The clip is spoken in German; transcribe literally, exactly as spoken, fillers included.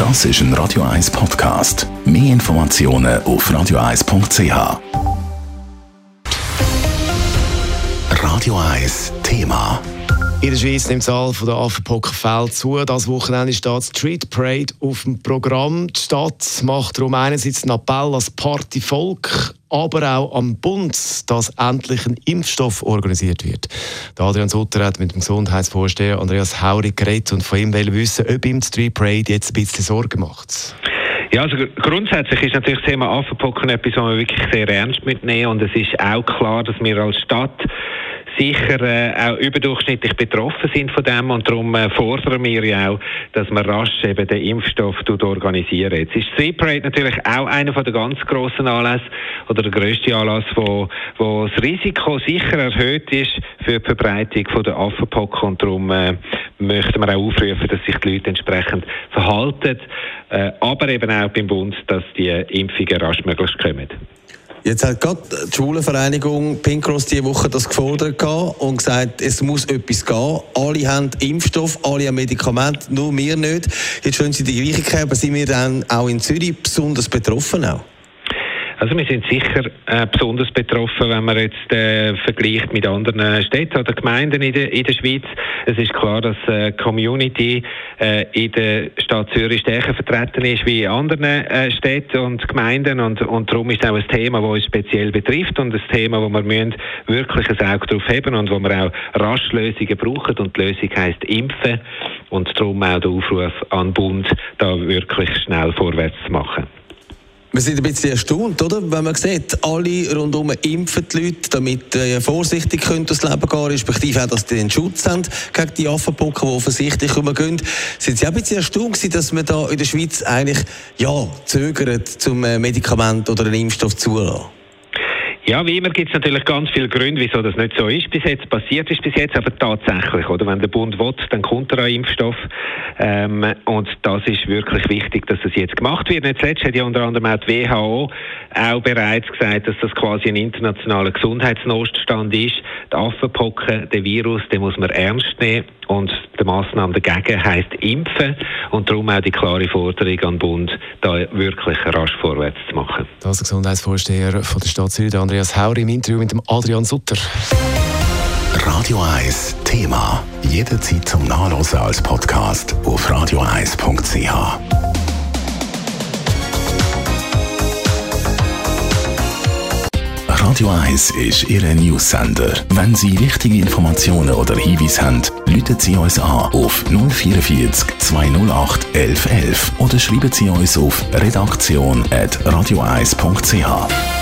Das ist ein Radio eins Podcast. Mehr Informationen auf radio eins punkt c h. Radio eins Thema. In der Schweiz nimmt die Zahl der Affenpockenfälle zu. Das Wochenende steht die Street Parade auf dem Programm. Die Stadt macht darum einerseits einen Appell an das Partyvolk, aber auch am Bund, dass endlich ein Impfstoff organisiert wird. Der Adrian Sutter hat mit dem Gesundheitsvorsteher Andreas Hauri geredet und von ihm wollen wissen, ob ihm die Street Parade jetzt ein bisschen Sorgen macht. Ja, also grundsätzlich ist natürlich das Thema Affenpocken etwas, was wir wirklich sehr ernst mitnehmen. Und es ist auch klar, dass wir als Stadt sicher äh, auch überdurchschnittlich betroffen sind von dem, und darum äh, fordern wir ja auch, dass man rasch eben den Impfstoff organisieren. Jetzt ist Street Parade natürlich auch einer von der ganz grossen Anlässe oder der grösste Anlass, wo, wo das Risiko sicher erhöht ist für die Verbreitung von der Affenpocken, und darum äh, möchten wir auch aufrufen, dass sich die Leute entsprechend verhalten, äh, aber eben auch beim Bund, dass die Impfungen rasch möglichst kommen. Jetzt hat gerade die Schulenvereinigung Pink Cross diese Woche das gefordert und gesagt, es muss etwas gehen. Alle haben Impfstoff, alle haben Medikamente, nur wir nicht. Jetzt schön Sie die Gleichheit, aber sind wir dann auch in Zürich besonders betroffen auch? Also wir sind sicher äh, besonders betroffen, wenn man jetzt äh, vergleicht mit anderen Städten oder Gemeinden in der, in der Schweiz. Es ist klar, dass die äh, Community äh, in der Stadt Zürich stärker vertreten ist wie in anderen äh, Städten und Gemeinden, und, und darum ist es auch ein Thema, das uns speziell betrifft und ein Thema, wo wir müssen wirklich ein Auge drauf haben und wo wir auch rasch Lösungen brauchen, und die Lösung heisst Impfen, und darum auch der Aufruf an den Bund, da wirklich schnell vorwärts zu machen. Wir sind ein bisschen erstaunt, oder? Wenn man sieht, alle rundherum impfen die Leute, damit äh, vorsichtig können durchs Leben gehen, respektive auch, dass sie den Schutz haben gegen die Affenpocken, die offensichtlich umgehen. Sind Sie auch ein bisschen erstaunt, dass man da in der Schweiz eigentlich ja, zögert, zum äh, Medikament oder einen Impfstoff zulassen? Ja, wie immer gibt es natürlich ganz viele Gründe, wieso das nicht so ist bis jetzt, passiert ist bis jetzt, aber tatsächlich, oder? Wenn der Bund will, dann kommt er an Impfstoff, ähm, und das ist wirklich wichtig, dass das jetzt gemacht wird. Nicht zuletzt hat ja unter anderem auch die W H O auch bereits gesagt, dass das quasi ein internationaler Gesundheitsnotstand ist. Die Affenpocken, der Virus, den muss man ernst nehmen, und die Massnahme dagegen heisst Impfen, und darum auch die klare Forderung an den Bund, da wirklich rasch vorwärts zu machen. Das ist der Gesundheitsvorsteher von der Stadt Zürich, Andreas Hauri, im Interview mit dem Adrian Sutter. Radio eins Thema. Jederzeit zum Nachlesen als Podcast auf radio eins punkt c h. Radio eins ist Ihr News-Sender. Wenn Sie wichtige Informationen oder Hinweise haben, rufen Sie uns an auf null vierundvierzig zweihundertacht elf elf oder schreiben Sie uns auf redaktion at radio eins punkt c h.